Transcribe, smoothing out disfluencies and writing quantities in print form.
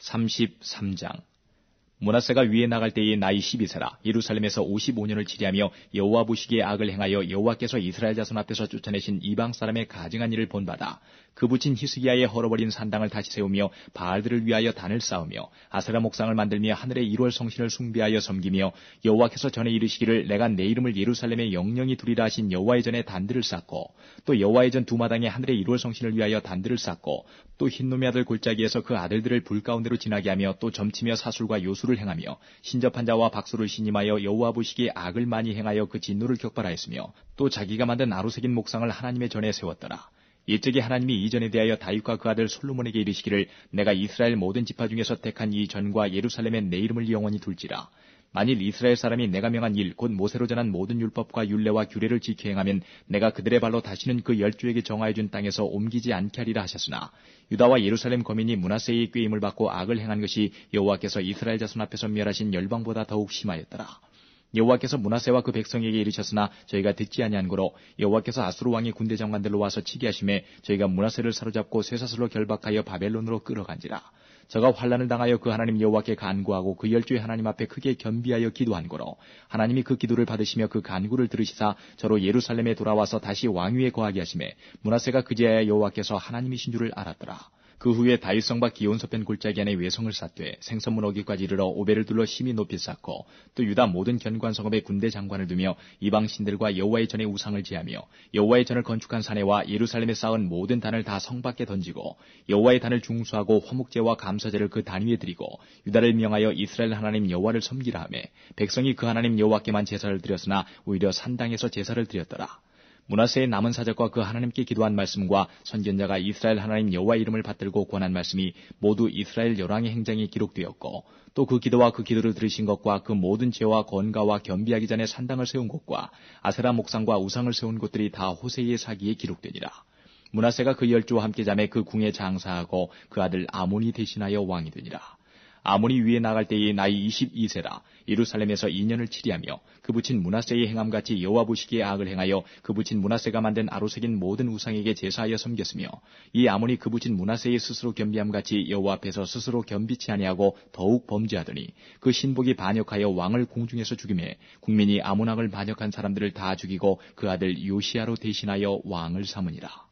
33장. 므낫세가 위에 나갈 때의 나이 12세라 예루살렘에서 55년을 치리하며 여호와 보시기에 악을 행하여 여호와께서 이스라엘 자손 앞에서 쫓아내신 이방 사람의 가증한 일을 본받아 그 붙인 히스기야의 헐어버린 산당을 다시 세우며 바알들을 위하여 단을 쌓으며 아세라 목상을 만들며 하늘의 1월 성신을 숭배하여 섬기며 여호와께서 전에 이르시기를 내가 내 이름을 예루살렘에 영영히 두리라 하신 여호와의 전에 단들을 쌓고 또 여호와의 전 두 마당에 하늘의 1월 성신을 위하여 단들을 쌓고 또 흰놈의 아들 골짜기에서 그 아들들을 불 가운데로 지나게 하며 또 점치며 사술과 요술을 행하며 신접한 자와 박수를 신임하여 여호와 보시기에 악을 많이 행하여 그 진노를 격발하였으며 또 자기가 만든 아로새긴 목상을 하나님의 전에 세웠더라. 일찍이 하나님이 이 전에 대하여 다윗과 그 아들 솔로몬에게 이르시기를 내가 이스라엘 모든 지파 중에서 택한 이 전과 예루살렘에 내 이름을 영원히 둘지라. 만일 이스라엘 사람이 내가 명한 일 곧 모세로 전한 모든 율법과 율례와 규례를 지켜 행하면 내가 그들의 발로 다시는 그 열조에게 정하여 준 땅에서 옮기지 않게 하리라 하셨으나 유다와 예루살렘 거민이 므낫세의 꾀임을 받고 악을 행한 것이 여호와께서 이스라엘 자손 앞에서 멸하신 열방보다 더욱 심하였더라. 여호와께서 므낫세와 그 백성에게 이르셨으나 저희가 듣지 아니한 고로 여호와께서 아수르 왕의 군대 장관들로 와서 치게 하심에 저희가 므낫세를 사로잡고 쇠사슬로 결박하여 바벨론으로 끌어간지라. 저가 환난을 당하여 그 하나님 여호와께 간구하고 그 열조의 하나님 앞에 크게 겸비하여 기도한 거로 하나님이 그 기도를 받으시며 그 간구를 들으시사 저로 예루살렘에 돌아와서 다시 왕위에 거하게 하심에 므낫세가 그제야 여호와께서 하나님이신 줄을 알았더라. 그 후에 다윗성과 기온서편 골짜기 안에 외성을 쌓되 생선문 어기까지 이르러 오벨을 둘러 심히 높이 쌓고 또 유다 모든 견고한 성읍에 군대 장관을 두며 이방 신들과 여호와의 전에 우상을 제하며 여호와의 전을 건축한 사내와 예루살렘에 쌓은 모든 단을 다 성 밖에 던지고 여호와의 단을 중수하고 화목제와 감사제를 그 단 위에 드리고 유다를 명하여 이스라엘 하나님 여호와를 섬기라 하매 백성이 그 하나님 여호와께만 제사를 드렸으나 오히려 산당에서 제사를 드렸더라. 므낫세의 남은 사적과 그 하나님께 기도한 말씀과 선견자가 이스라엘 하나님 여호와 이름을 받들고 권한 말씀이 모두 이스라엘 열왕의 행장에 기록되었고 또 그 기도와 그 기도를 들으신 것과 그 모든 죄와 건가와 겸비하기 전에 산당을 세운 곳과 아세라 목상과 우상을 세운 곳들이 다 호세이의 사기에 기록되니라. 므낫세가 그 열조와 함께 잠에 그 궁에 장사하고 그 아들 아몬이 대신하여 왕이 되니라. 아몬이 위에 나갈 때의 나이 22세라 예루살렘에서 2년을 치리하며 그 붙인 므낫세의 행함같이 여호와 보시기에 악을 행하여 그 붙인 므낫세가 만든 아로새긴 모든 우상에게 제사하여 섬겼으며 이 아몬이 그 붙인 므낫세의 스스로 겸비함같이 여호와 앞에서 스스로 겸비치 아니하고 더욱 범죄하더니 그 신복이 반역하여 왕을 공중에서 죽이매 국민이 아몬 왕을 반역한 사람들을 다 죽이고 그 아들 요시야로 대신하여 왕을 삼으니라.